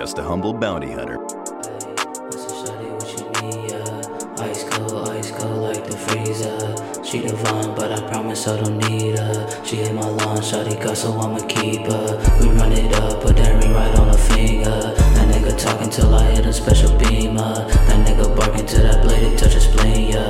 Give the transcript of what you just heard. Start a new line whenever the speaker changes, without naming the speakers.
just a humble bounty hunter.
Ice cold like the freezer. She divine, but I promise I don't need her. She hit my line, shawty got, so I'ma keep her. We run it up, put that ring right on her finger. That nigga talking till I hit a special beamer. That nigga barking till that blade touch a spleen, yeah.